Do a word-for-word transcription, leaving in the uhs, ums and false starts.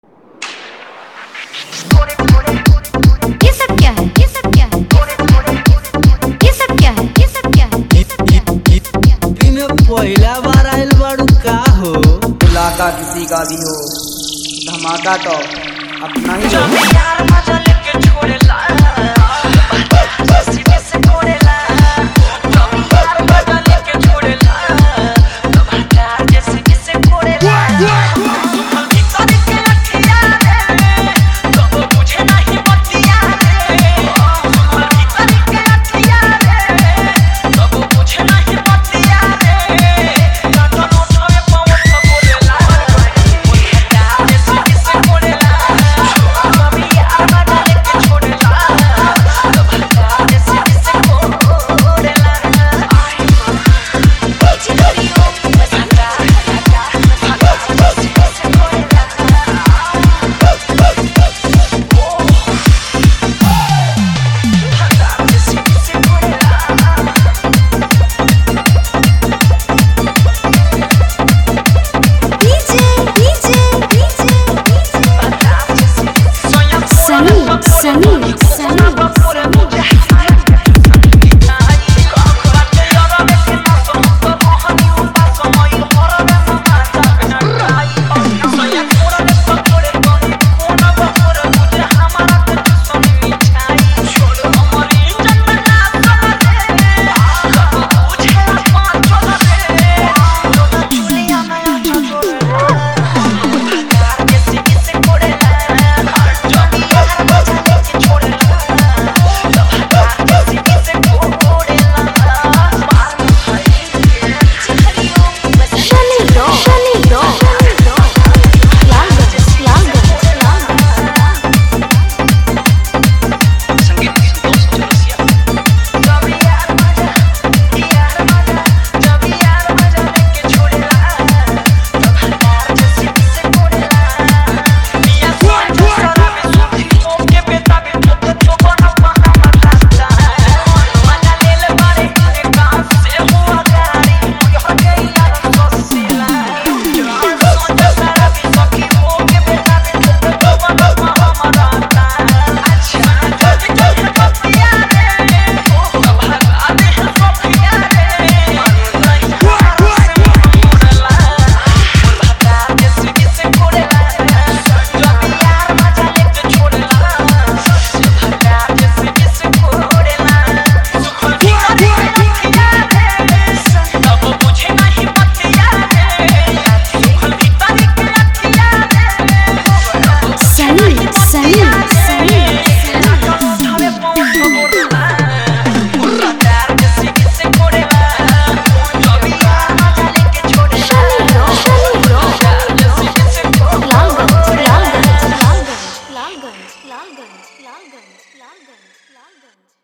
ये सब क्या है? ये सब क्या है? ये सब क्या है? ये सब क्या है? ये सब क्या है? इमे पहिला बार आइल बाड़ू का हो? इलाका किसी का भी हो, धमाका तो अपना ही हो। यार मजा लेके छोड़ेला सीधे से छोड़ेला यार मजा लेके छोड़ेला तब हटा जैसे किसे छोड़ेला भीतर के लठिया रे तब मुझे नहीं बतिया रे भीतर के लठिया रे तब मुझे नहीं बतिया रे काटो नोट में पावन बोलेला हटा जैसे किसे छोड़ेला Sunny, Sunny. Lalganj, Lalganj, Lalganj, Lalganj, Lalganj.